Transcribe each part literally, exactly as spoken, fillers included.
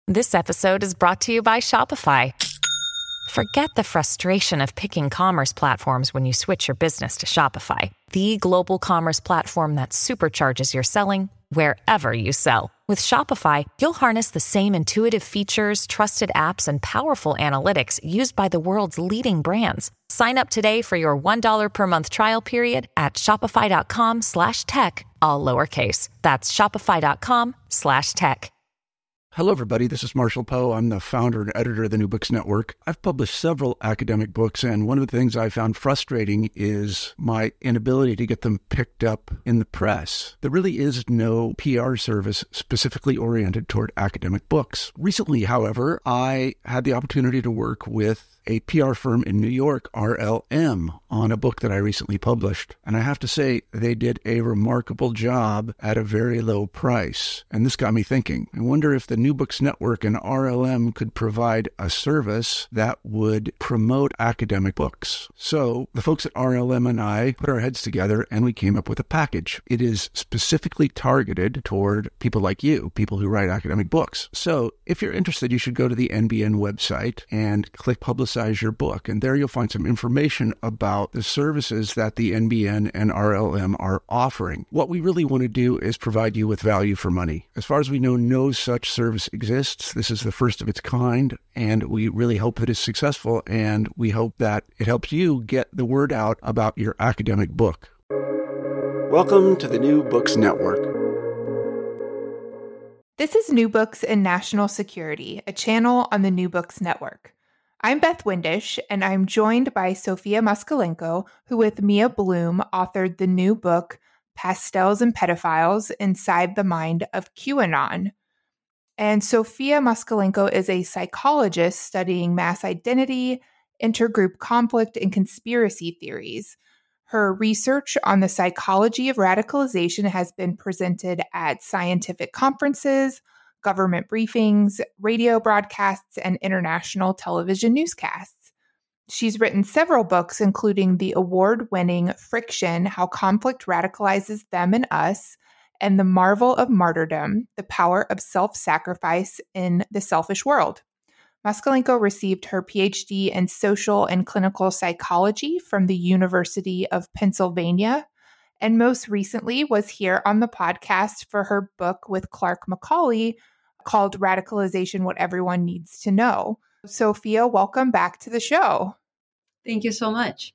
This episode is brought to you by Shopify. Forget the frustration of picking commerce platforms when you switch your business to Shopify, the global commerce platform that supercharges your selling wherever you sell. With Shopify, you'll harness the same intuitive features, trusted apps, and powerful analytics used by the world's leading brands. Sign up today for your one dollar per month trial period at shopify.com slash tech, all lowercase. That's shopify.com slash tech. Hello, everybody. This is Marshall Poe. I'm the founder and editor of the New Books Network. I've published several academic books, and one of the things I found frustrating is my inability to get them picked up in the press. There really is no P R service specifically oriented toward academic books. Recently, however, I had the opportunity to work with a P R firm in New York, R L M, on a book that I recently published. And I have to say, they did a remarkable job at a very low price. And this got me thinking. I wonder if the New Books Network and R L M could provide a service that would promote academic books. So the folks at R L M and I put our heads together and we came up with a package. It is specifically targeted toward people like you, people who write academic books. So if you're interested, you should go to the N B N website and click Publicize your book. And there you'll find some information about the services that the N B N and R L M are offering. What we really want to do is provide you with value for money. As far as we know, no such service exists. This is the first of its kind, and we really hope that it's successful, and we hope that it helps you get the word out about your academic book. Welcome to the New Books Network. This is New Books and National Security, a channel on the New Books Network. I'm Beth Windisch, and I'm joined by Sofia Moskalenko, who with Mia Bloom authored the new book, Pastels and Pedophiles Inside the Mind of QAnon. And Sofia Moskalenko is a psychologist studying mass identity, intergroup conflict, and conspiracy theories. Her research on the psychology of radicalization has been presented at scientific conferences, government briefings, radio broadcasts, and international television newscasts. She's written several books, including the award-winning Friction: How Conflict Radicalizes Them and Us, and The Marvel of Martyrdom: The Power of Self-Sacrifice in the Selfish World. Moskalenko received her P H D in social and clinical psychology from the University of Pennsylvania, and most recently was here on the podcast for her book with Clark McCauley called Radicalization: What Everyone Needs to Know. Sofia, welcome back to the show. Thank you so much.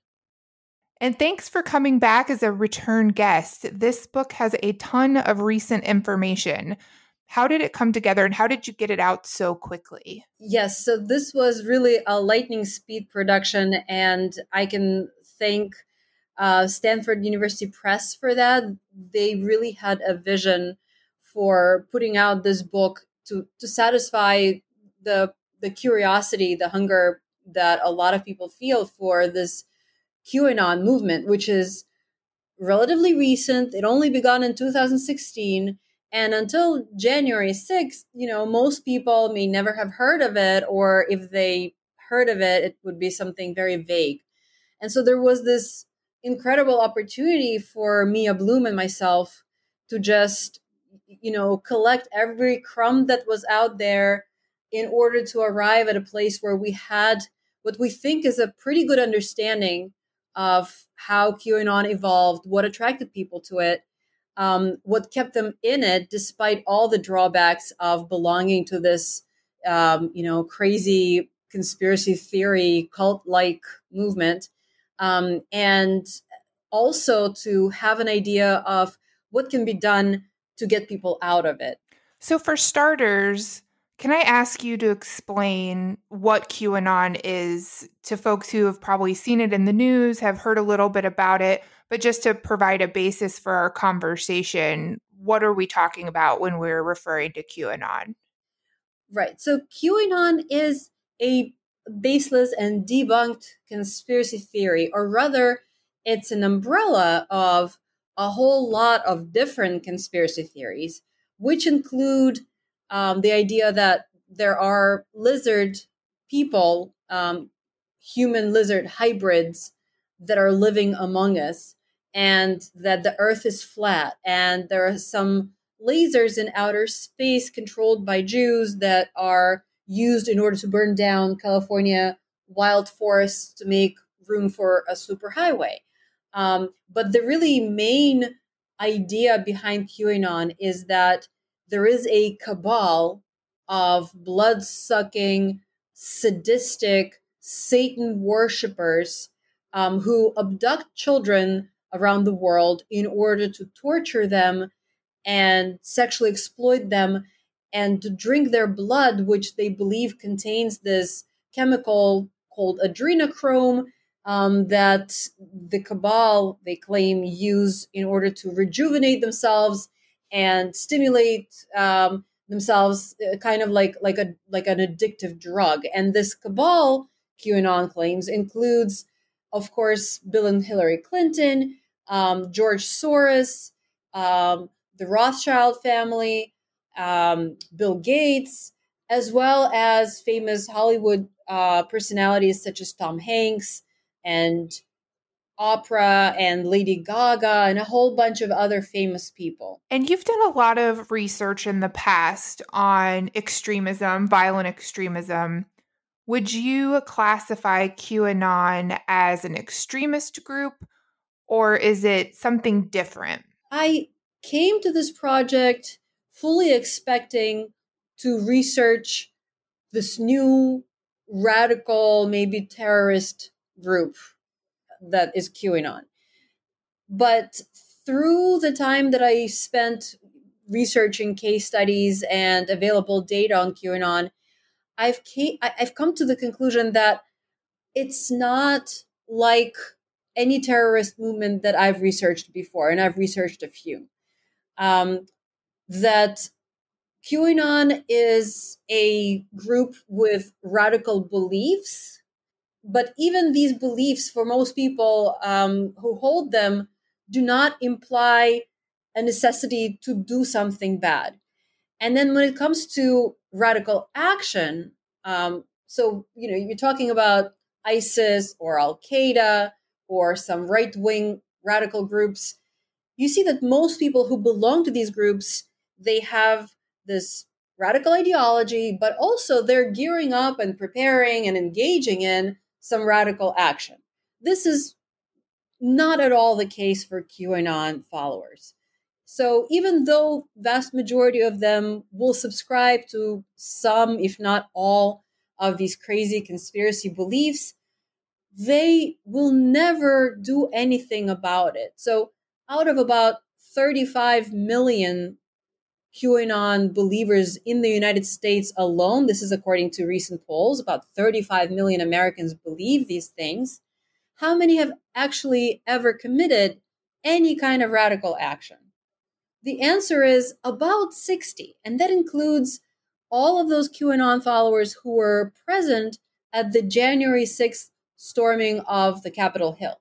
And thanks for coming back as a return guest. This book has a ton of recent information. How did it come together and how did you get it out so quickly? Yes, so this was really a lightning speed production, and I can thank uh, Stanford University Press for that. They really had a vision for putting out this book to, to satisfy the, the curiosity, the hunger that a lot of people feel for this QAnon movement, which is relatively recent. It only began in two thousand sixteen. And until January sixth, you know, most people may never have heard of it, or if they heard of it, it would be something very vague. And so there was this incredible opportunity for Mia Bloom and myself to just, you know, collect every crumb that was out there in order to arrive at a place where we had what we think is a pretty good understanding of how QAnon evolved, what attracted people to it, Um, what kept them in it, despite all the drawbacks of belonging to this, um, you know, crazy conspiracy theory cult-like movement, um, and also to have an idea of what can be done to get people out of it. So for starters, can I ask you to explain what QAnon is to folks who have probably seen it in the news, have heard a little bit about it, but just to provide a basis for our conversation, what are we talking about when we're referring to QAnon? Right. So QAnon is a baseless and debunked conspiracy theory, or rather, it's an umbrella of a whole lot of different conspiracy theories, which include um, the idea that there are lizard people, um, human lizard hybrids that are living among us, and that the earth is flat, and there are some lasers in outer space controlled by Jews that are used in order to burn down California wild forests to make room for a superhighway. Um, but the really main idea behind QAnon is that there is a cabal of blood-sucking, sadistic Satan worshippers um, who abduct children around the world in order to torture them and sexually exploit them and to drink their blood, which they believe contains this chemical called adrenochrome um, that the cabal, they claim, use in order to rejuvenate themselves and stimulate um, themselves, uh, kind of like like a like an addictive drug. And this cabal, QAnon claims, includes, of course, Bill and Hillary Clinton, um, George Soros, um, the Rothschild family, um, Bill Gates, as well as famous Hollywood uh, personalities such as Tom Hanks and Oprah and Lady Gaga and a whole bunch of other famous people. And you've done a lot of research in the past on extremism, violent extremism. Would you classify QAnon as an extremist group, or is it something different? I came to this project fully expecting to research this new radical, maybe terrorist group that is QAnon. But through the time that I spent researching case studies and available data on QAnon, I've came, I've come to the conclusion that it's not like any terrorist movement that I've researched before, and I've researched a few. Um, that QAnon is a group with radical beliefs, but even these beliefs, for most people um, who hold them, do not imply a necessity to do something bad. And then when it comes to radical action, um, so, you know, you're talking about ISIS or Al-Qaeda or some right-wing radical groups, you see that most people who belong to these groups, they have this radical ideology, but also they're gearing up and preparing and engaging in some radical action. This is not at all the case for QAnon followers. So even though vast majority of them will subscribe to some, if not all, of these crazy conspiracy beliefs, they will never do anything about it. So out of about thirty-five million QAnon believers in the United States alone, this is according to recent polls, about thirty-five million Americans believe these things. How many have actually ever committed any kind of radical action? The answer is about sixty, and that includes all of those QAnon followers who were present at the January sixth storming of the Capitol Hill.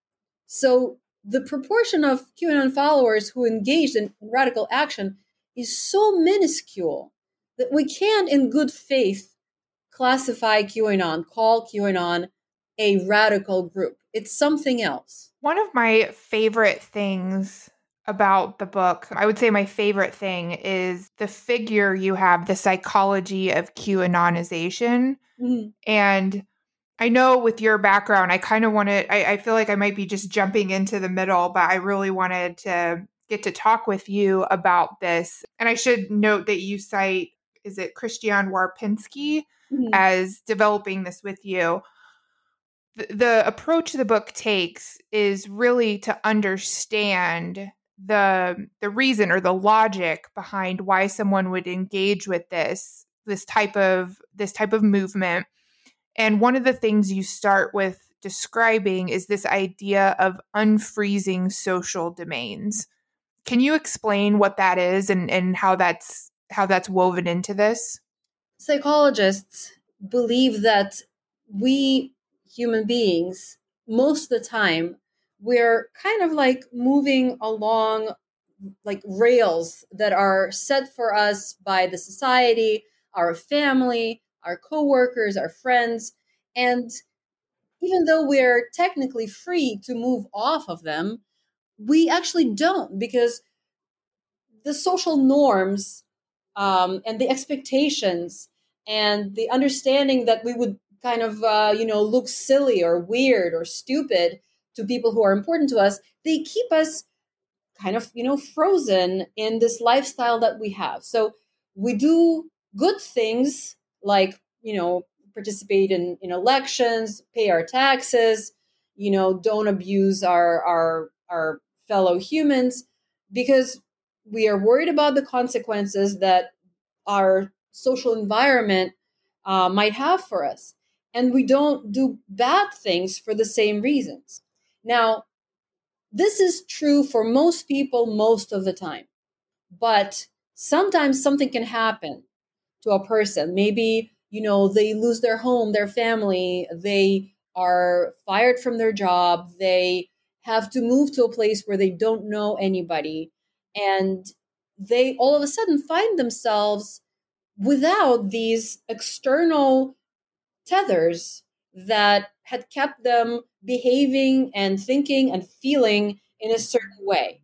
So the proportion of QAnon followers who engaged in radical action is so minuscule that we can't, in good faith, classify QAnon, call QAnon a radical group. It's something else. One of my favorite things about the book, I would say my favorite thing, is the figure you have, the psychology of QAnonization. Mm-hmm. And I know with your background, I kind of wanted, I, I feel like I might be just jumping into the middle, but I really wanted to get to talk with you about this. And I should note that you cite, is it Christian Warpinski, mm-hmm. as developing this with you. The, the approach the book takes is really to understand the the reason or the logic behind why someone would engage with this this type of this type of movement. And one of the things you start with describing is this idea of unfreezing social domains. Can you explain what that is and, and how that's how that's woven into this? Psychologists believe that we human beings, most of the time, we're kind of like moving along like rails that are set for us by the society, our family, our coworkers, our friends. And even though we're technically free to move off of them, we actually don't, because the social norms um, and the expectations and the understanding that we would kind of, uh, you know, look silly or weird or stupid to people who are important to us, they keep us kind of, you know, frozen in this lifestyle that we have. So we do good things like, you know, participate in, in elections, pay our taxes, you know, don't abuse our, our, our fellow humans, because we are worried about the consequences that our social environment uh, might have for us. And we don't do bad things for the same reasons. Now, this is true for most people most of the time, but sometimes something can happen to a person. Maybe, you know, they lose their home, their family, they are fired from their job, they have to move to a place where they don't know anybody, and they all of a sudden find themselves without these external tethers that had kept them behaving and thinking and feeling in a certain way.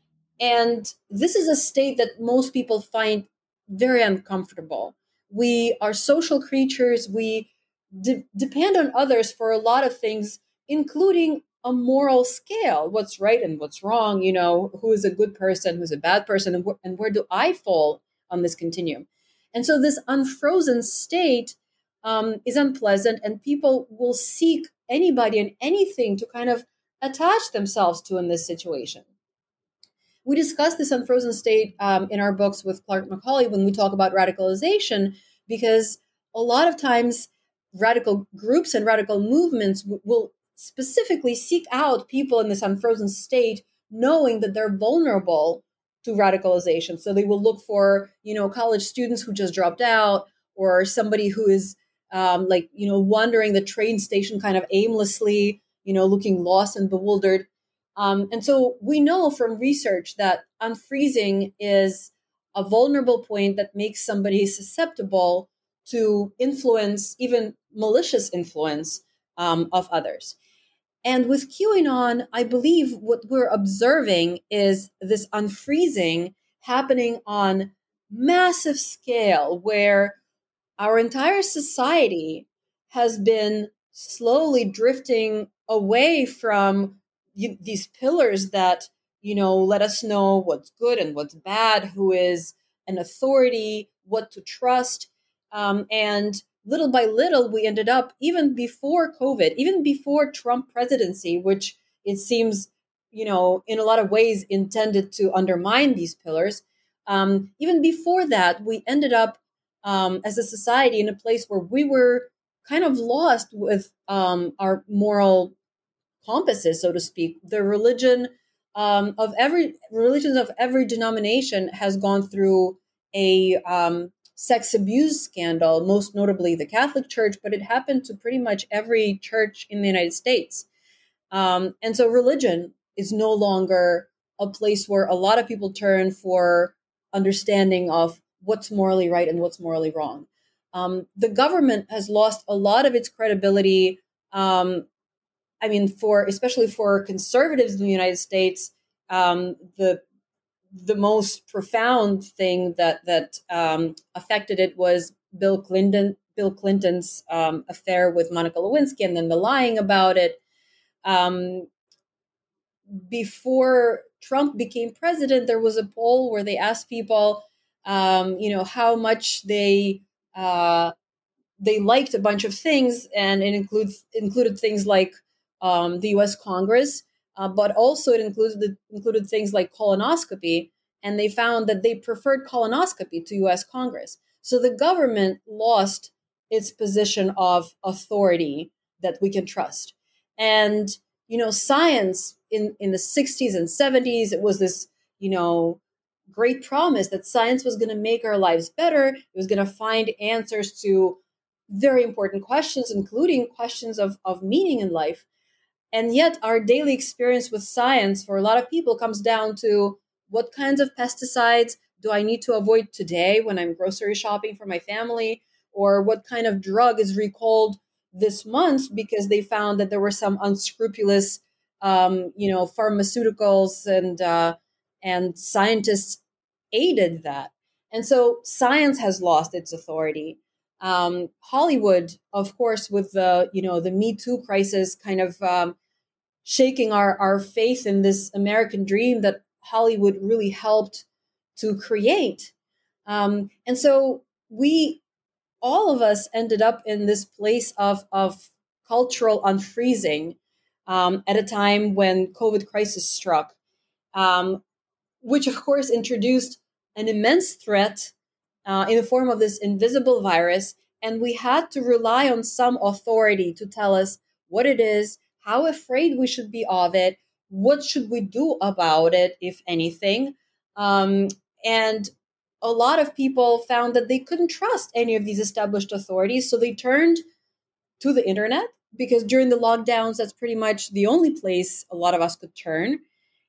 And this is a state that most people find very uncomfortable. We are social creatures. We de- depend on others for a lot of things, including a moral scale, what's right and what's wrong, you know, who is a good person, who's a bad person, and, wh- and where do I fall on this continuum? And so this unfrozen state um, is unpleasant, and people will seek anybody and anything to kind of attach themselves to in this situation. We discuss this unfrozen state um, in our books with Clark Macaulay when we talk about radicalization, because a lot of times radical groups and radical movements w- will specifically seek out people in this unfrozen state, knowing that they're vulnerable to radicalization. So they will look for, you know, college students who just dropped out, or somebody who is um, like, you know, wandering the train station kind of aimlessly, you know, looking lost and bewildered. Um, and so we know from research that unfreezing is a vulnerable point that makes somebody susceptible to influence, even malicious influence um, of others. And with QAnon, I believe what we're observing is this unfreezing happening on massive scale, where our entire society has been slowly drifting away from you, these pillars that, you know, let us know what's good and what's bad, who is an authority, what to trust. Um, and little by little, we ended up, even before COVID, even before Trump presidency, which it seems, you know, in a lot of ways intended to undermine these pillars. Um, even before that, we ended up um, as a society in a place where we were kind of lost with um, our moral compasses, so to speak. The religion um, of every religions of every denomination has gone through a um, sex abuse scandal, most notably the Catholic Church, but it happened to pretty much every church in the United States. Um, and so religion is no longer a place where a lot of people turn for understanding of what's morally right and what's morally wrong. Um, the government has lost a lot of its credibility. Um, I mean, for especially for conservatives in the United States, um, the the most profound thing that that um, affected it was Bill Clinton, Bill Clinton's um, affair with Monica Lewinsky, and then the lying about it. Um, before Trump became president, there was a poll where they asked people, um, you know, how much they uh, they liked a bunch of things, and it includes included things like um, the U S Congress, uh, but also it included included things like colonoscopy, and they found that they preferred colonoscopy to U S Congress. So the government lost its position of authority that we can trust. And you know, science in in the sixties and seventies, it was this, you know, great promise that science was going to make our lives better. It was going to find answers to very important questions, including questions of, of meaning in life. And yet our daily experience with science for a lot of people comes down to what kinds of pesticides do I need to avoid today when I'm grocery shopping for my family, or what kind of drug is recalled this month because they found that there were some unscrupulous, um, you know, pharmaceuticals and uh, and scientists aided that. And so science has lost its authority. Um, Hollywood, of course, with the, you know, the Me Too crisis kind of um, shaking our, our faith in this American dream that Hollywood really helped to create. Um, and so we, all of us ended up in this place of, of cultural unfreezing um, at a time when COVID crisis struck, um, which of course introduced an immense threat uh, in the form of this invisible virus. And we had to rely on some authority to tell us what it is, how afraid we should be of it, what should we do about it, if anything. Um, and a lot of people found that they couldn't trust any of these established authorities. So they turned to the internet, because during the lockdowns, that's pretty much the only place a lot of us could turn.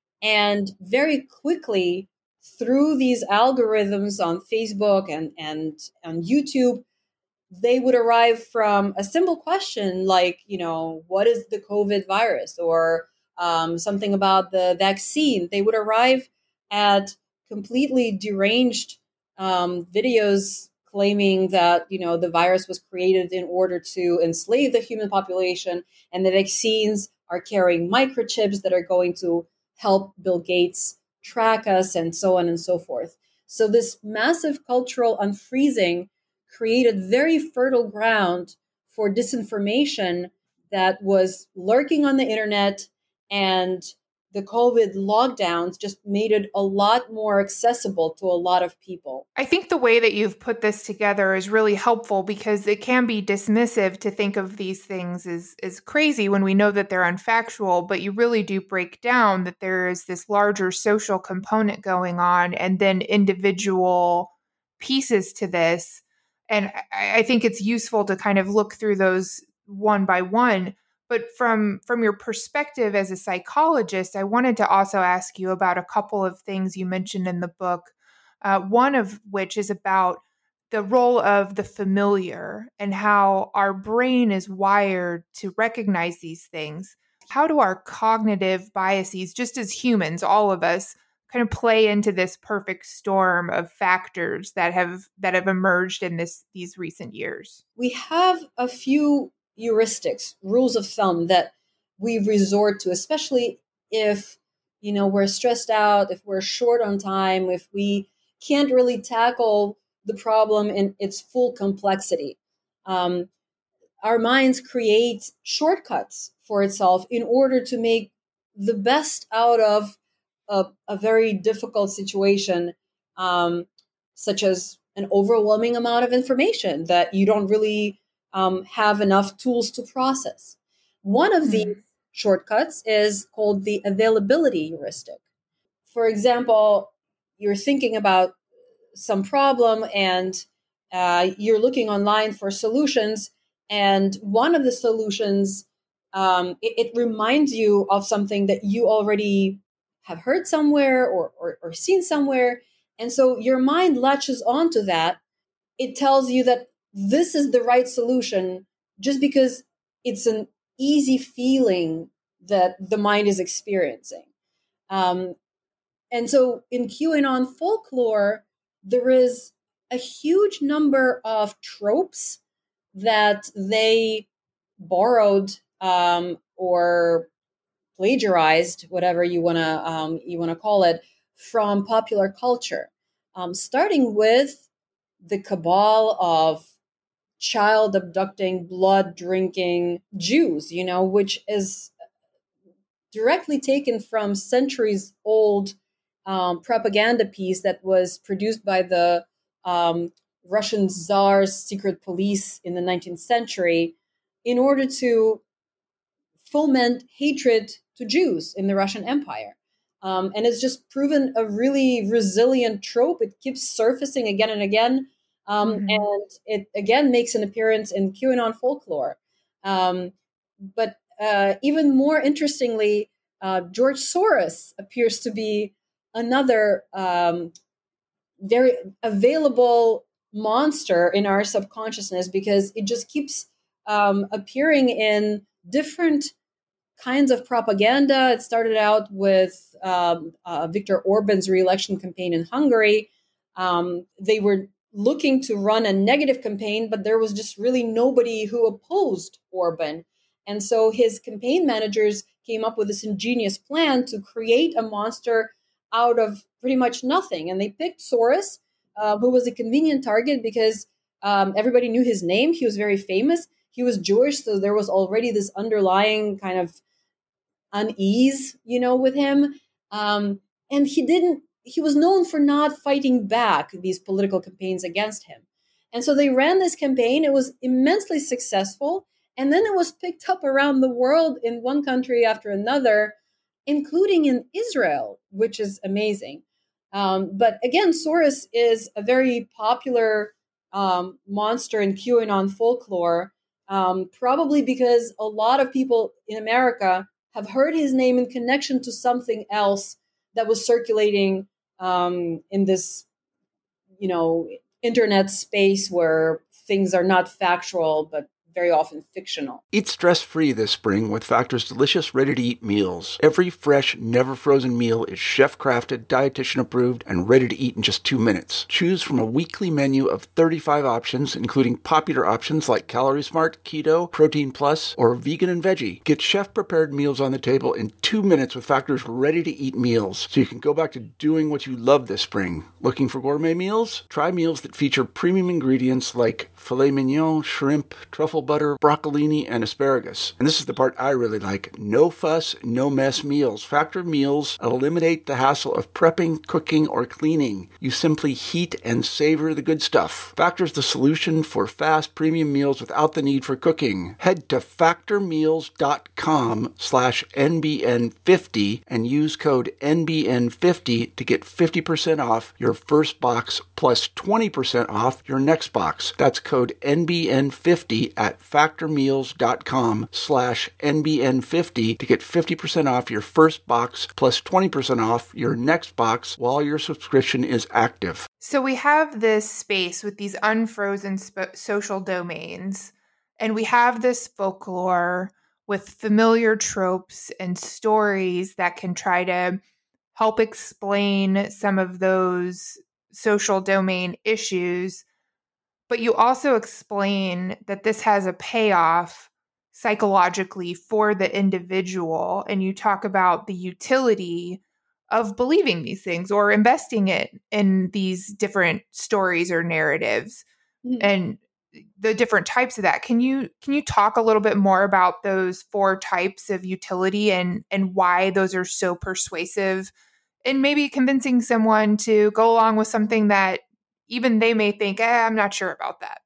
And very quickly, through these algorithms on Facebook and, and on YouTube, they would arrive from a simple question like, you know, what is the COVID virus, or um, something about the vaccine. They would arrive at completely deranged um, videos claiming that, you know, the virus was created in order to enslave the human population, and the vaccines are carrying microchips that are going to help Bill Gates track us, and so on and so forth. So this massive cultural unfreezing created very fertile ground for disinformation that was lurking on the internet, and the COVID lockdowns just made it a lot more accessible to a lot of people. I think the way that you've put this together is really helpful, because it can be dismissive to think of these things as, as crazy when we know that they're unfactual, but you really do break down that there is this larger social component going on, and then individual pieces to this. And I, I think it's useful to kind of look through those one by one. But from from your perspective as a psychologist, I wanted to also ask you about a couple of things you mentioned in the book, uh, one of which is about the role of the familiar and how our brain is wired to recognize these things. How do our cognitive biases, just as humans, all of us, kind of play into this perfect storm of factors that have that have emerged in this these recent years? We have a few heuristics, rules of thumb that we resort to, especially if, you know, we're stressed out, if we're short on time, if we can't really tackle the problem in its full complexity. Um, our minds create shortcuts for itself in order to make the best out of a, a very difficult situation, um, such as an overwhelming amount of information that you don't really um, have enough tools to process. One of mm. these shortcuts is called the availability heuristic. For example, you're thinking about some problem and uh, you're looking online for solutions, and one of the solutions, um, it, it reminds you of something that you already have heard somewhere or, or, or seen somewhere. And so your mind latches onto that. It tells you that this is the right solution just because it's an easy feeling that the mind is experiencing. Um, and so in QAnon folklore, there is a huge number of tropes that they borrowed um, or plagiarized, whatever you want to um, you want to call it, from popular culture, um, starting with the cabal of child abducting, blood drinking Jews, you know, which is directly taken from centuries old um, propaganda piece that was produced by the um, Russian Tsar's secret police in the nineteenth century in order to foment hatred to Jews in the Russian Empire. Um, and it's just proven a really resilient trope. It keeps surfacing again and again. Um, mm-hmm. And it, again, makes an appearance in QAnon folklore. Um, but uh, even more interestingly, uh, George Soros appears to be another um, very available monster in our subconsciousness, because it just keeps um, appearing in different kinds of propaganda. It started out with um, uh, Viktor Orban's re-election campaign in Hungary. Um, they were looking to run a negative campaign, but there was just really nobody who opposed Orban. And so his campaign managers came up with this ingenious plan to create a monster out of pretty much nothing. And they picked Soros, uh, who was a convenient target because um, everybody knew his name. He was very famous. He was Jewish, so there was already this underlying kind of unease, you know, with him. Um, and he didn't, he was known for not fighting back these political campaigns against him. And so they ran this campaign. It was immensely successful. And then it was picked up around the world in one country after another, including in Israel, which is amazing. Um, but again, Soros is a very popular um, monster in QAnon folklore, um, probably because a lot of people in America have heard his name in connection to something else that was circulating um, in this, you know, internet space where things are not factual, but very often fictional. Eat stress-free this spring with Factor's delicious, ready-to-eat meals. Every fresh, never-frozen meal is chef-crafted, dietitian-approved, and ready to eat in just two minutes. Choose from a weekly menu of thirty-five options, including popular options like Calorie Smart, Keto, Protein Plus, or Vegan and Veggie. Get chef-prepared meals on the table in two minutes with Factor's ready-to-eat meals, so you can go back to doing what you love this spring. Looking for gourmet meals? Try meals that feature premium ingredients like filet mignon, shrimp, truffle butter, broccolini, and asparagus. And this is the part I really like. No fuss, no mess meals. Factor meals eliminate the hassle of prepping, cooking, or cleaning. You simply heat and savor the good stuff. Factor's the solution for fast premium meals without the need for cooking. Head to factormeals.com slash NBN50 and use code N B N fifty to get fifty percent off your first box plus twenty percent off your next box. That's code N B N fifty at factormeals.com slash NBN50 to get fifty percent off your first box plus twenty percent off your next box while your subscription is active. So we have this space with these unfrozen sp- social domains, and we have this folklore with familiar tropes and stories that can try to help explain some of those social domain issues. But you also explain that this has a payoff psychologically for the individual. And you talk about the utility of believing these things or investing it in these different stories or narratives mm-hmm. and the different types of that. Can you can you talk a little bit more about those four types of utility and, and why those are so persuasive and maybe convincing someone to go along with something that even they may think, eh, I'm not sure about that.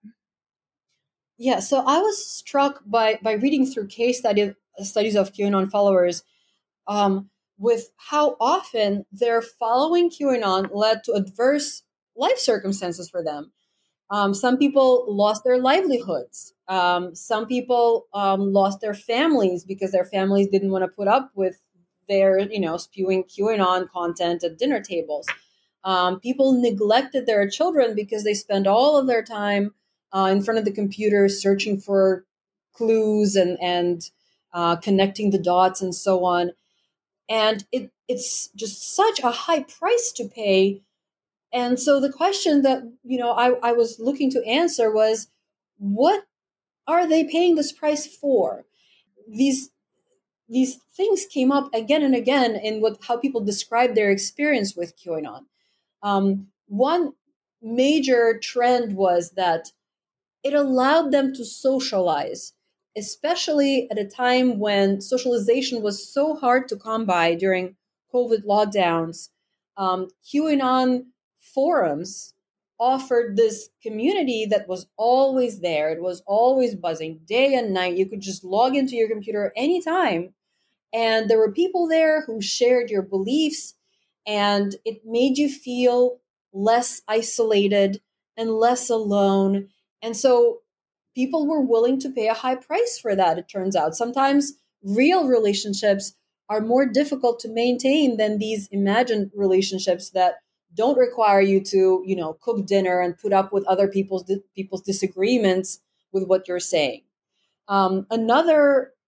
Yeah, so I was struck by by reading through case study, studies of QAnon followers um, with how often their following QAnon led to adverse life circumstances for them. Um, some people lost their livelihoods. Um, some people um, lost their families because their families didn't want to put up with their, you know, spewing QAnon content at dinner tables. Um, people neglected their children because they spent all of their time uh, in front of the computer searching for clues and and uh, connecting the dots and so on. And it it's just such a high price to pay. And so the question that you know I, I was looking to answer was, what are they paying this price for? These these things came up again and again in what how people describe their experience with QAnon. Um, one major trend was that it allowed them to socialize, especially at a time when socialization was so hard to come by during COVID lockdowns. Um, QAnon forums offered this community that was always there. It was always buzzing day and night. You could just log into your computer anytime. And there were people there who shared your beliefs, and it made you feel less isolated and less alone. And so people were willing to pay a high price for that, it turns out. Sometimes real relationships are more difficult to maintain than these imagined relationships that don't require you to, you know, cook dinner and put up with other people's people's disagreements with what you're saying. Um, another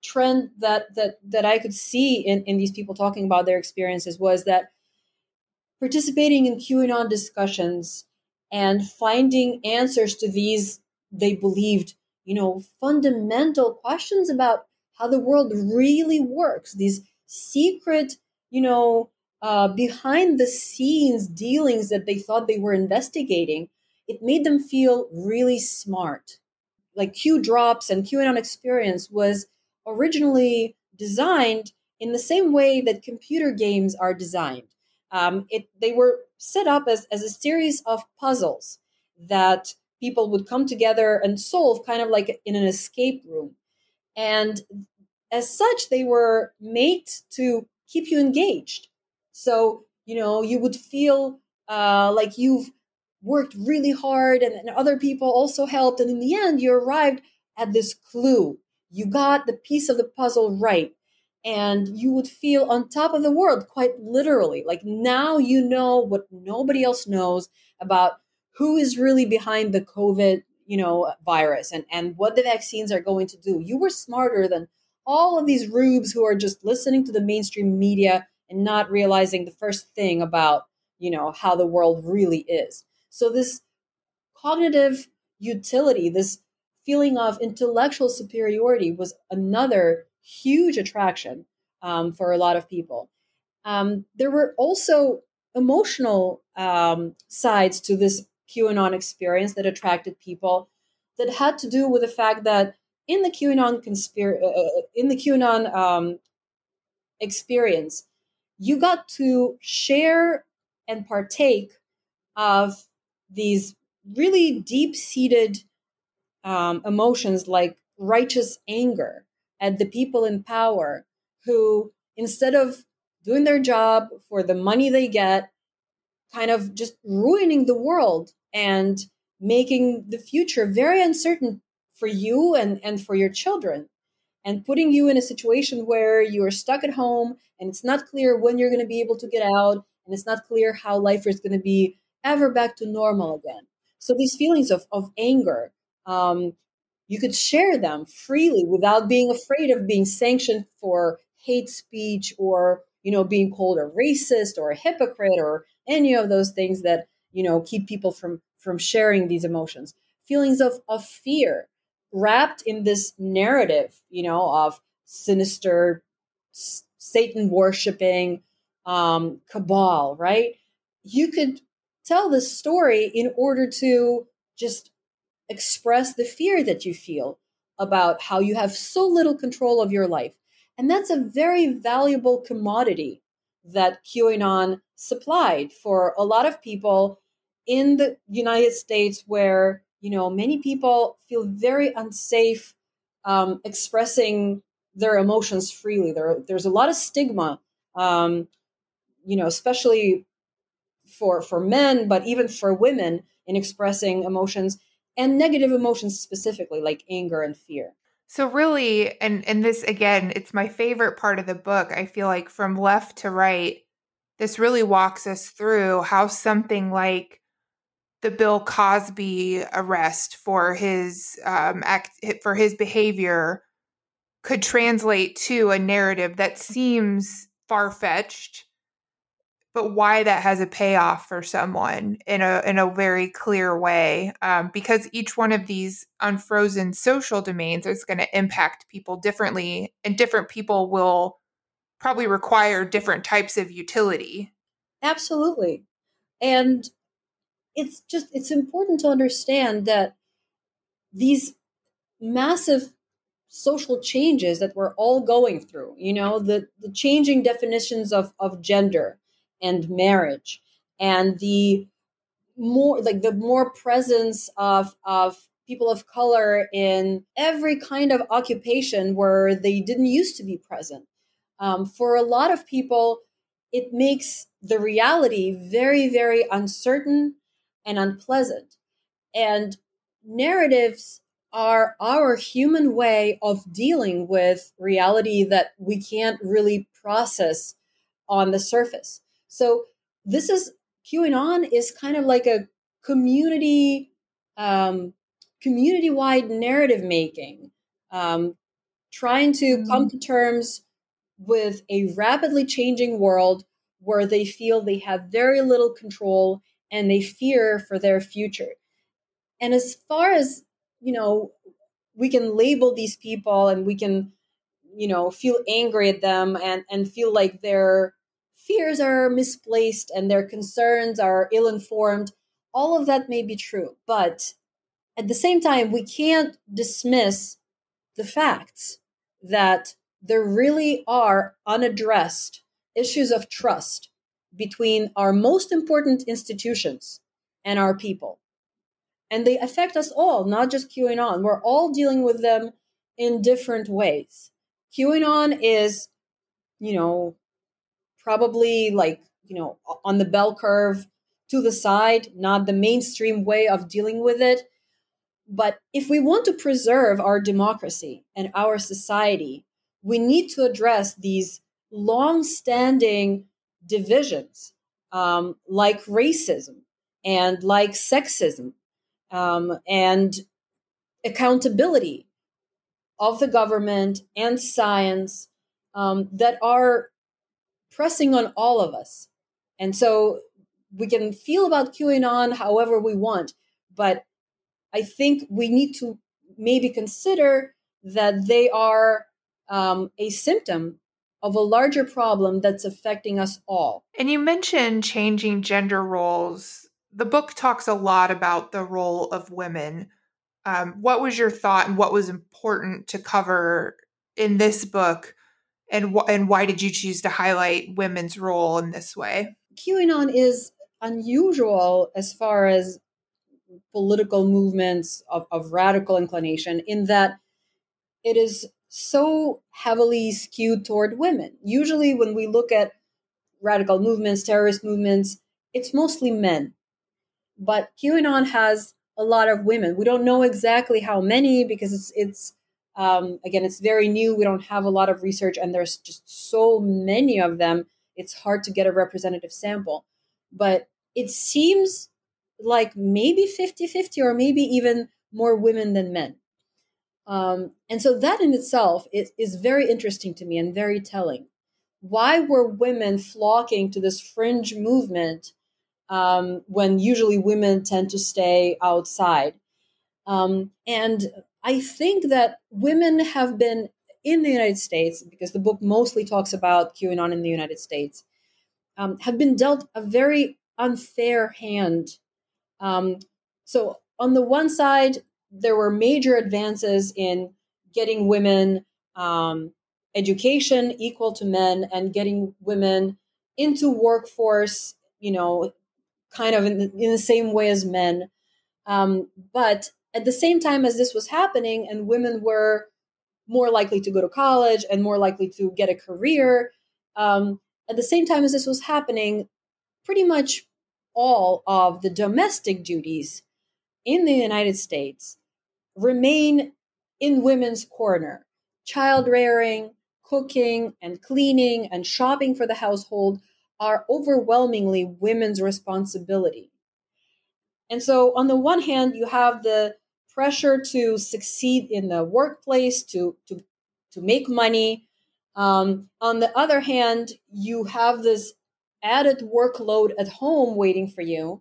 trend that that that I could see in, in these people talking about their experiences was that participating in QAnon discussions and finding answers to these, they believed, you know, fundamental questions about how the world really works, these secret, you know, uh, behind the scenes dealings that they thought they were investigating, it made them feel really smart. Like Q Drops and QAnon Experience was originally designed in the same way that computer games are designed. Um, it, they were set up as, as a series of puzzles that people would come together and solve, kind of like in an escape room. And as such, they were made to keep you engaged. So, you know, you would feel uh, like you've worked really hard and, and other people also helped. And in the end, you arrived at this clue. You got the piece of the puzzle right. And you would feel on top of the world, quite literally. Like now you know what nobody else knows about who is really behind the COVID, you know, virus and, and what the vaccines are going to do. You were smarter than all of these rubes who are just listening to the mainstream media and not realizing the first thing about, you know, how the world really is. So this cognitive utility, this feeling of intellectual superiority was another huge attraction um, for a lot of people. Um, there were also emotional um, sides to this QAnon experience that attracted people that had to do with the fact that in the QAnon conspir- uh, in the QAnon um, experience, you got to share and partake of these really deep-seated um, emotions like righteous anger at the people in power who, instead of doing their job for the money they get, kind of just ruining the world and making the future very uncertain for you and, and for your children, and putting you in a situation where you are stuck at home and it's not clear when you're going to be able to get out, and it's not clear how life is going to be ever back to normal again. So these feelings of, of anger, um, you could share them freely without being afraid of being sanctioned for hate speech or, you know, being called a racist or a hypocrite or any of those things that, you know, keep people from, from sharing these emotions. Feelings of, of fear wrapped in this narrative, you know, of sinister Satan worshiping um, cabal, right? You could tell this story in order to just express the fear that you feel about how you have so little control of your life. And that's a very valuable commodity that QAnon supplied for a lot of people in the United States, where, you know, many people feel very unsafe um, expressing their emotions freely. There, there's a lot of stigma, um, you know, especially for for men, but even for women in expressing emotions, and negative emotions specifically, like anger and fear. So really, and and this again, it's my favorite part of the book. I feel like from left to right, this really walks us through how something like the Bill Cosby arrest for his um, act for his behavior could translate to a narrative that seems far-fetched, but why that has a payoff for someone in a in a very clear way, um, because each one of these unfrozen social domains is going to impact people differently, and different people will probably require different types of utility. Absolutely. And it's just, it's important to understand that these massive social changes that we're all going through, you know, the, the changing definitions of, of gender and marriage, and the more like the more presence of, of people of color in every kind of occupation where they didn't used to be present. Um, for a lot of people, it makes the reality very, very uncertain and unpleasant. And narratives are our human way of dealing with reality that we can't really process on the surface. So this is, QAnon is kind of like a community, um, community-wide narrative making um, trying to Mm. come to terms with a rapidly changing world where they feel they have very little control and they fear for their future. And as far as, you know, we can label these people and we can, you know, feel angry at them and, and feel like their fears are misplaced and their concerns are ill-informed. All of that may be true. But at the same time, we can't dismiss the facts that there really are unaddressed issues of trust between our most important institutions and our people. And they affect us all, not just QAnon. We're all dealing with them in different ways. QAnon is, you know, probably like, you know, on the bell curve to the side, not the mainstream way of dealing with it. But if we want to preserve our democracy and our society, we need to address these long-standing divisions, um, like racism and like sexism, um, and accountability of the government and science, um, that are pressing on all of us. And so we can feel about QAnon however we want, but I think we need to maybe consider that they are um, a symptom of a larger problem that's affecting us all. And you mentioned changing gender roles. The book talks a lot about the role of women. Um, what was your thought and what was important to cover in this book? And, wh- and why did you choose to highlight women's role in this way? QAnon is unusual as far as political movements of, of radical inclination in that it is so heavily skewed toward women. Usually when we look at radical movements, terrorist movements, it's mostly men. But QAnon has a lot of women. We don't know exactly how many because it's, it's um, again, it's very new. We don't have a lot of research and there's just so many of them. It's hard to get a representative sample. But it seems like maybe fifty-fifty or maybe even more women than men. Um, and so that in itself is, is very interesting to me and very telling. Why were women flocking to this fringe movement um, when usually women tend to stay outside? Um, and I think that women have been in the United States, because the book mostly talks about QAnon in the United States, um, have been dealt a very unfair hand. Um, so on the one side, there were major advances in getting women um, education equal to men and getting women into workforce, you know, kind of in the, in the same way as men. Um, but at the same time as this was happening and women were more likely to go to college and more likely to get a career, um, at the same time as this was happening, pretty much all of the domestic duties in the United States remain in women's corner. Child rearing, cooking, and cleaning, and shopping for the household are overwhelmingly women's responsibility. And so on the one hand, you have the pressure to succeed in the workplace, to, to, to make money. Um, on the other hand, you have this added workload at home waiting for you.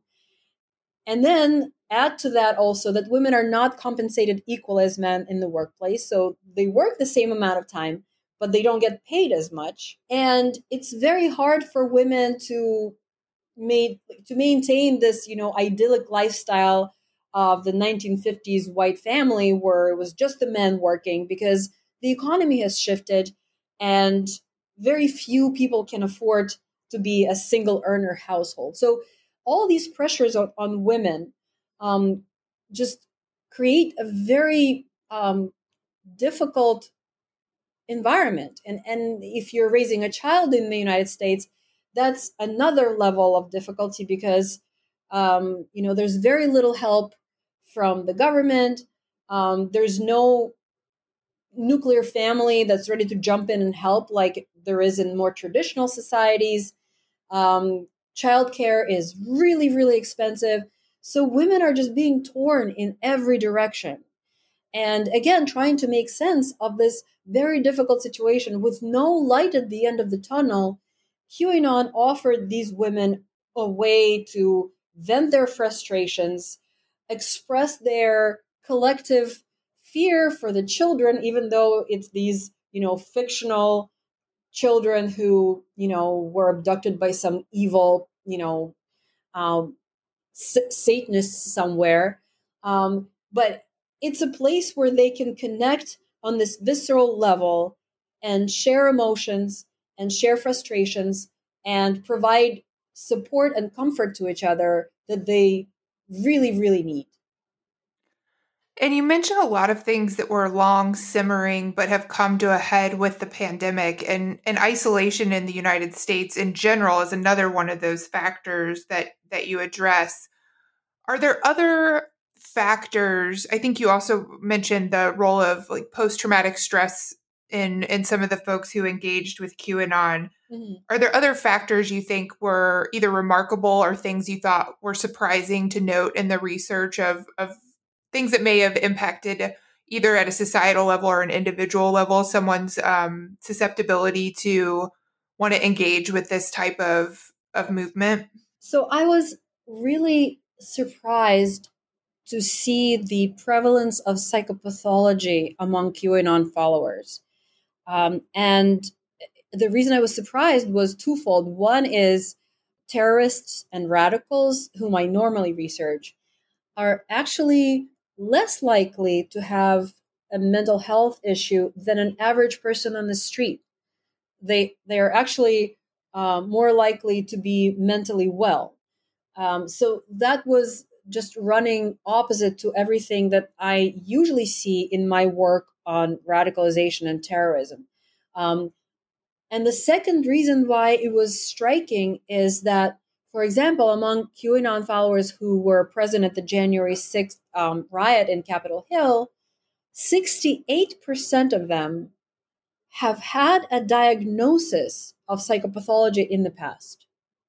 And then add to that also that women are not compensated equal as men in the workplace. So they work the same amount of time, but they don't get paid as much. And it's very hard for women to made to maintain this, you know, idyllic lifestyle of the nineteen fifties white family where it was just the men working, because the economy has shifted and very few people can afford to be a single earner household. So all these pressures on, on women um, just create a very um, difficult environment. And, and if you're raising a child in the United States, that's another level of difficulty because, um, you know, there's very little help from the government. Um, there's no nuclear family that's ready to jump in and help like there is in more traditional societies. Um, childcare is really, really expensive. So women are just being torn in every direction. And again, trying to make sense of this very difficult situation with no light at the end of the tunnel, QAnon offered these women a way to vent their frustrations, express their collective fear for the children, even though it's these, you know, fictional children who, you know, were abducted by some evil, you know, um, s- Satanists somewhere. Um, but it's a place where they can connect on this visceral level and share emotions and share frustrations and provide support and comfort to each other that they really, really need. And you mentioned a lot of things that were long simmering but have come to a head with the pandemic, and, and isolation in the United States in general is another one of those factors that, that you address. Are there other factors? I think you also mentioned the role of like post-traumatic stress in, in some of the folks who engaged with QAnon. Mm-hmm. Are there other factors you think were either remarkable or things you thought were surprising to note in the research of, of things that may have impacted either at a societal level or an individual level, someone's um, susceptibility to want to engage with this type of, of movement? So I was really surprised to see the prevalence of psychopathology among QAnon followers. Um, and the reason I was surprised was twofold. One is terrorists and radicals, whom I normally research, are actually less likely to have a mental health issue than an average person on the street. They they are actually uh, more likely to be mentally well. Um, so that was just running opposite to everything that I usually see in my work on radicalization and terrorism. Um, and the second reason why it was striking is that, for example, among QAnon followers who were present at the January sixth um, riot in Capitol Hill, sixty-eight percent of them have had a diagnosis of psychopathology in the past.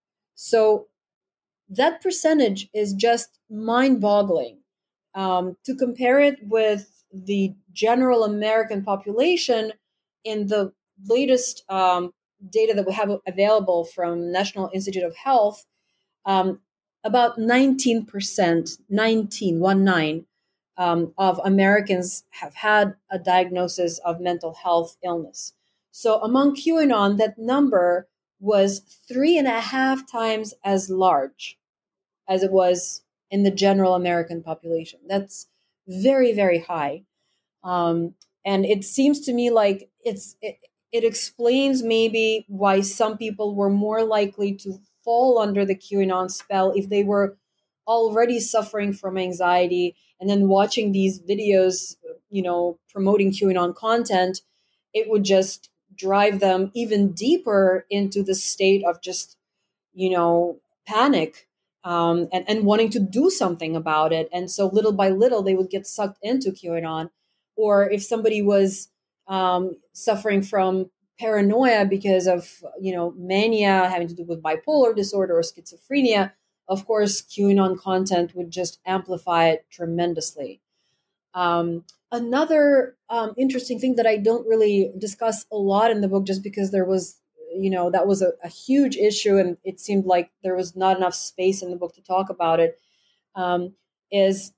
So that percentage is just mind-boggling. Um, to compare it with the general American population, in the latest um, data that we have available from National Institute of Health, um, about nineteen percent, nineteen, one nine, um, of Americans have had a diagnosis of mental health illness. So among QAnon, that number was three and a half times as large as it was in the general American population. That's very, very high. Um, and it seems to me like it's it, it explains maybe why some people were more likely to fall under the QAnon spell if they were already suffering from anxiety, and then watching these videos, you know, promoting QAnon content, it would just drive them even deeper into the state of just, you know, panic. Um, and, and wanting to do something about it. And so little by little, they would get sucked into QAnon. Or if somebody was um, suffering from paranoia because of, you know, mania having to do with bipolar disorder or schizophrenia, of course, QAnon content would just amplify it tremendously. Um, another um, interesting thing that I don't really discuss a lot in the book, just because there was you know, that was a, a huge issue, and it seemed like there was not enough space in the book to talk about it, um, is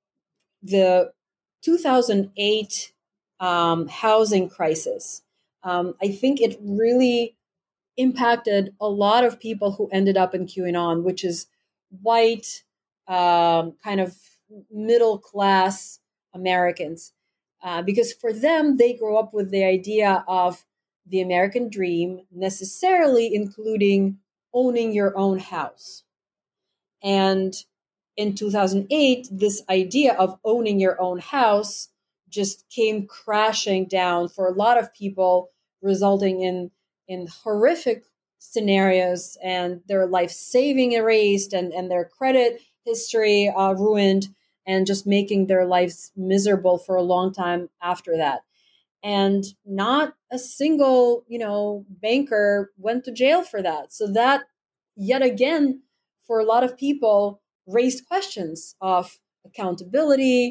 the two thousand eight um, housing crisis. Um, I think it really impacted a lot of people who ended up in QAnon, which is white, um, kind of middle class Americans. Uh, because for them, they grow up with the idea of the American dream, necessarily including owning your own house. And in two thousand eight, this idea of owning your own house just came crashing down for a lot of people, resulting in, in horrific scenarios and their life saving erased and, and their credit history uh, ruined, and just making their lives miserable for a long time after that. And not a single, you know, banker went to jail for that. So that, yet again, for a lot of people, raised questions of accountability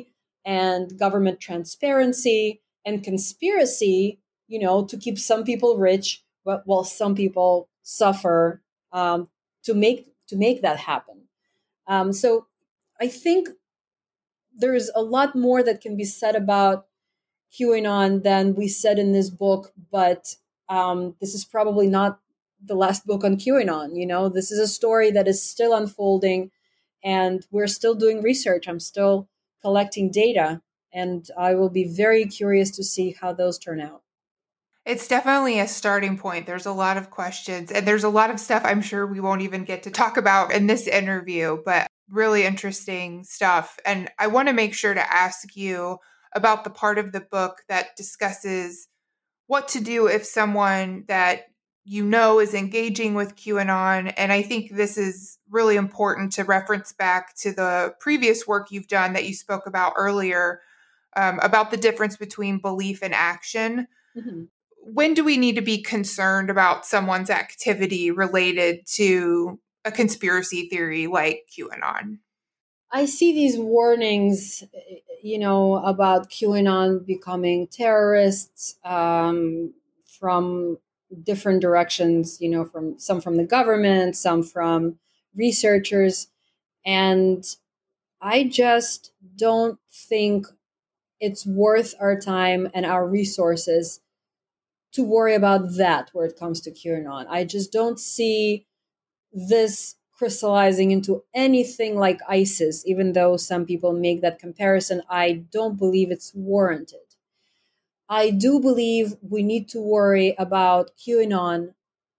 and government transparency and conspiracy, you know, to keep some people rich while some people suffer um, to make to make that happen. Um, so I think there's a lot more that can be said about QAnon than we said in this book, but um, this is probably not the last book on QAnon. You know, this is a story that is still unfolding, and we're still doing research. I'm still collecting data, and I will be very curious to see how those turn out. It's definitely a starting point. There's a lot of questions, and there's a lot of stuff I'm sure we won't even get to talk about in this interview, but really interesting stuff. And I want to make sure to ask you about the part of the book that discusses what to do if someone that you know is engaging with QAnon. And I think this is really important to reference back to the previous work you've done that you spoke about earlier, um, about the difference between belief and action. Mm-hmm. When do we need to be concerned about someone's activity related to a conspiracy theory like QAnon? I see these warnings, you know, about QAnon becoming terrorists um, from different directions, you know, from some from the government, some from researchers. And I just don't think it's worth our time and our resources to worry about that where it comes to QAnon. I just don't see this crystallizing into anything like ISIS, even though some people make that comparison. I don't believe it's warranted. I do believe we need to worry about QAnon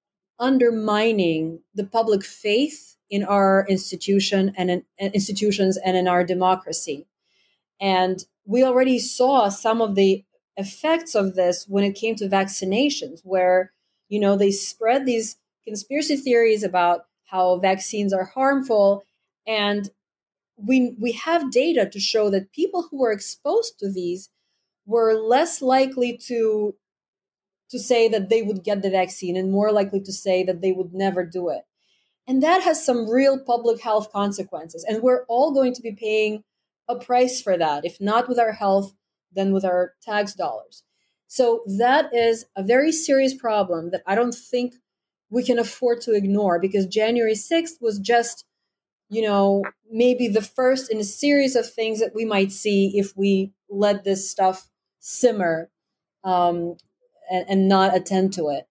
undermining the public faith in our institution and in, in institutions and in our democracy. And we already saw some of the effects of this when it came to vaccinations, where, you know, they spread these conspiracy theories about how vaccines are harmful. And we we have data to show that people who were exposed to these were less likely to to say that they would get the vaccine and more likely to say that they would never do it. And that has some real public health consequences. And we're all going to be paying a price for that, if not with our health, then with our tax dollars. So that is a very serious problem that I don't think we can afford to ignore, because January sixth was just, you know, maybe the first in a series of things that we might see if we let this stuff simmer um, and, and not attend to it.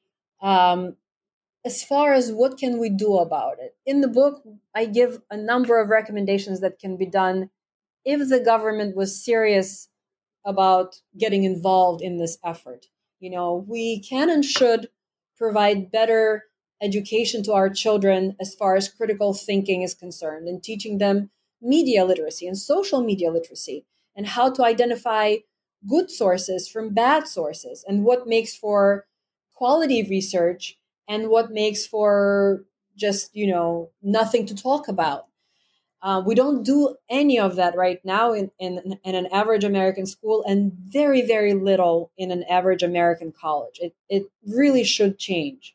Um, as far as what can we do about it, in the book, I give a number of recommendations that can be done if the government was serious about getting involved in this effort. You know, we can and should provide better education to our children as far as critical thinking is concerned, and teaching them media literacy and social media literacy, and how to identify good sources from bad sources, and what makes for quality research and what makes for just, you know, nothing to talk about. Uh, we don't do any of that right now in, in, in an average American school, and very, very little in an average American college. It, it really should change.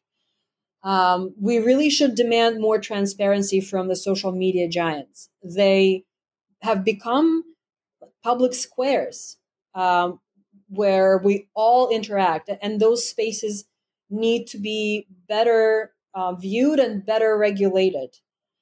Um, we really should demand more transparency from the social media giants. They have become public squares um, where we all interact, and those spaces need to be better uh, viewed and better regulated.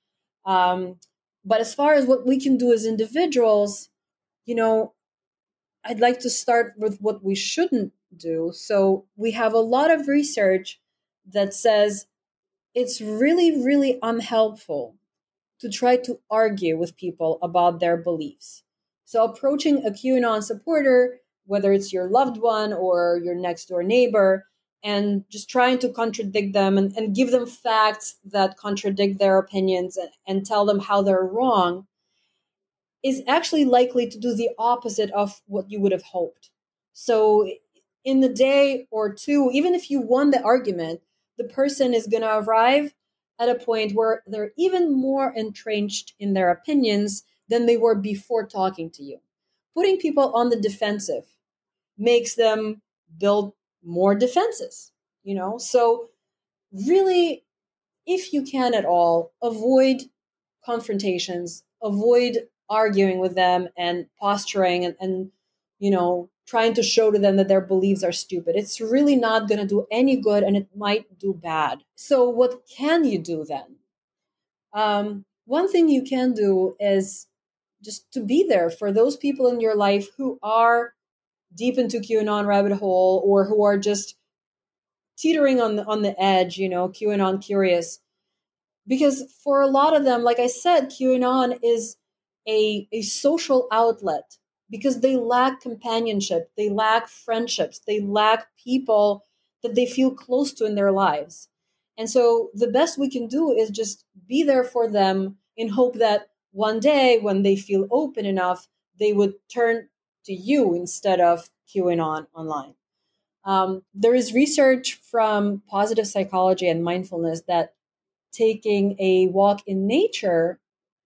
Um, But as far as what we can do as individuals, you know, I'd like to start with what we shouldn't do. So we have a lot of research that says it's really, really unhelpful to try to argue with people about their beliefs. So approaching a QAnon supporter, whether it's your loved one or your next door neighbor, and just trying to contradict them and, and give them facts that contradict their opinions and, and tell them how they're wrong is actually likely to do the opposite of what you would have hoped. So in the day or two, even if you won the argument, the person is going to arrive at a point where they're even more entrenched in their opinions than they were before talking to you. Putting people on the defensive makes them build more defenses, you know? So really, if you can at all, avoid confrontations, avoid arguing with them and posturing and, and you know, trying to show to them that their beliefs are stupid. It's really not going to do any good, and it might do bad. So what can you do then? Um, one thing you can do is just to be there for those people in your life who are deep into QAnon rabbit hole, or who are just teetering on the, on the edge, you know, QAnon curious. Because for a lot of them, like I said, QAnon is a, a social outlet because they lack companionship, they lack friendships, they lack people that they feel close to in their lives. And so the best we can do is just be there for them in hope that one day when they feel open enough, they would turn to you instead of QAnon online. Um, there is research from positive psychology and mindfulness that taking a walk in nature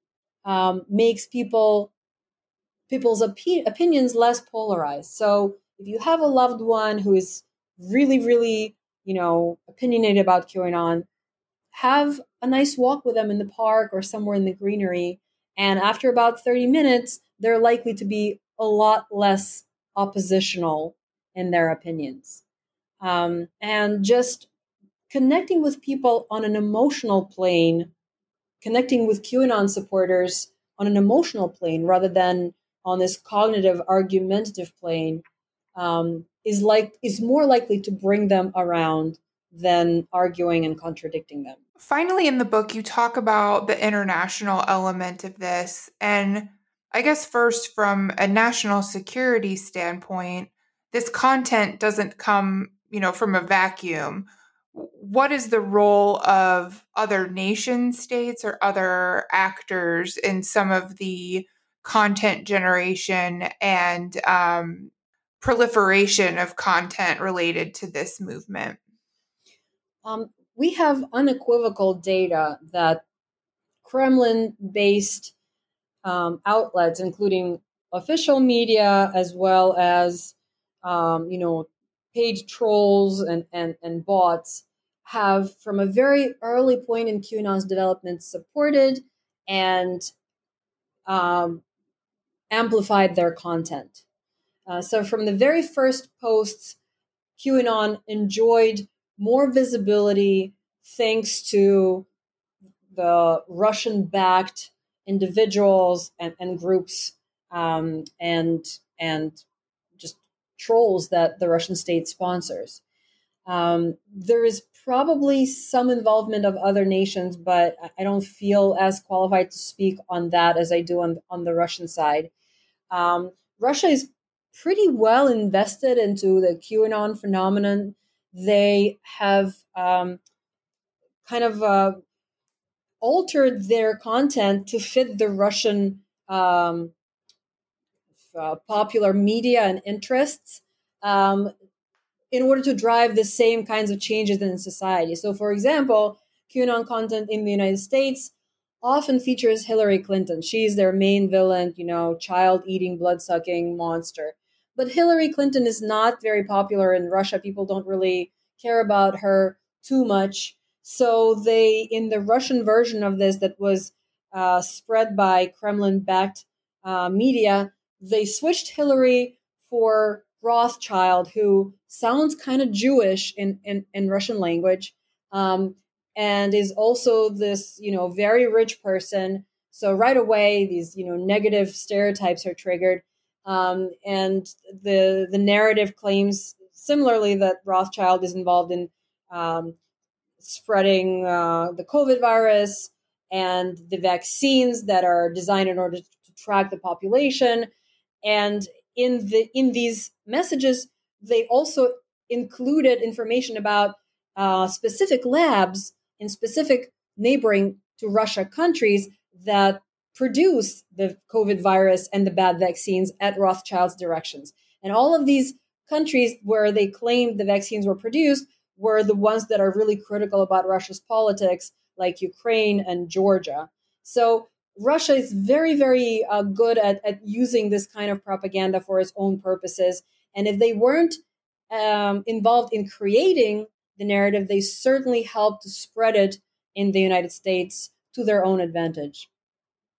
um, makes people people's opi- opinions less polarized. So if you have a loved one who is really, really, you know, opinionated about QAnon, have a nice walk with them in the park or somewhere in the greenery. And after about thirty minutes, they're likely to be a lot less oppositional in their opinions. Um, and just connecting with people on an emotional plane, connecting with QAnon supporters on an emotional plane rather than on this cognitive, argumentative plane, um, is like is more likely to bring them around than arguing and contradicting them. Finally, in the book, you talk about the international element of this. And I guess first, from a national security standpoint, this content doesn't come, you know, from a vacuum. What is the role of other nation states or other actors in some of the content generation and um, proliferation of content related to this movement? Um, we have unequivocal data that Kremlin-based um, outlets, including official media as well as, um, you know, paid trolls and, and, and bots, have from a very early point in QAnon's development supported and um, amplified their content. Uh, so from the very first posts, QAnon enjoyed more visibility thanks to the Russian-backed individuals and, and groups um, and and just trolls that the Russian state sponsors. Um, there is probably some involvement of other nations, but I don't feel as qualified to speak on that as I do on, on the Russian side. Um, Russia is pretty well invested into the QAnon phenomenon. They have um, kind of uh, altered their content to fit the Russian um, uh, popular media and interests um, in order to drive the same kinds of changes in society. So, for example, QAnon content in the United States often features Hillary Clinton. She's their main villain, you know, child-eating, blood-sucking monster. But Hillary Clinton is not very popular in Russia. People don't really care about her too much. So they, in the Russian version of this that was uh, spread by Kremlin-backed uh, media, they switched Hillary for Rothschild, who sounds kind of Jewish in, in, in Russian language, um, and is also this, you know, very rich person. So right away, these, you know, negative stereotypes are triggered. Um, and the the narrative claims similarly that Rothschild is involved in um, spreading uh, the COVID virus and the vaccines that are designed in order to track the population. And in the in these messages, they also included information about uh, specific labs in specific neighboring to Russia countries that produce the COVID virus and the bad vaccines at Rothschild's directions. And all of these countries where they claimed the vaccines were produced were the ones that are really critical about Russia's politics, like Ukraine and Georgia. So Russia is very, very uh, good at, at using this kind of propaganda for its own purposes. And if they weren't um, involved in creating the narrative, they certainly helped to spread it in the United States to their own advantage.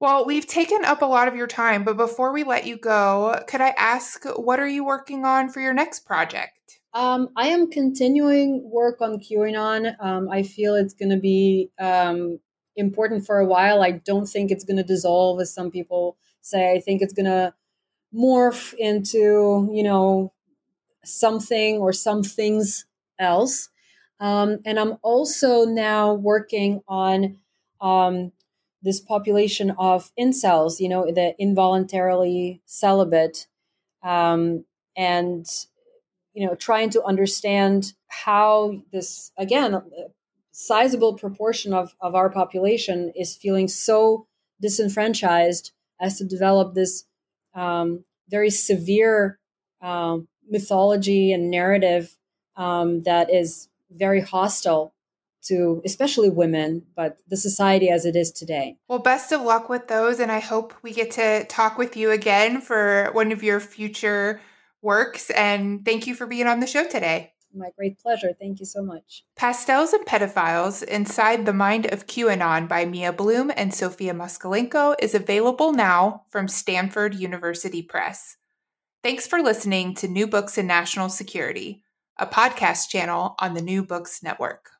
Well, we've taken up a lot of your time, but before we let you go, could I ask, what are you working on for your next project? Um, I am continuing work on QAnon. Um, I feel it's going to be um, important for a while. I don't think it's going to dissolve, as some people say. I think it's going to morph into, you know, something or some things else. Um, and I'm also now working on um, this population of incels, you know, the involuntarily celibate, um, and you know, trying to understand how this, again, a sizable proportion of, of our population is feeling so disenfranchised as to develop this um, very severe um, mythology and narrative um, that is very hostile to especially women, but the society as it is today. Well, best of luck with those, and I hope we get to talk with you again for one of your future works, and thank you for being on the show today. My great pleasure. Thank you so much. Pastels and Pedophiles, Inside the Mind of QAnon by Mia Bloom and Sofia Moskalenko is available now from Stanford University Press. Thanks for listening to New Books in National Security, a podcast channel on the New Books Network.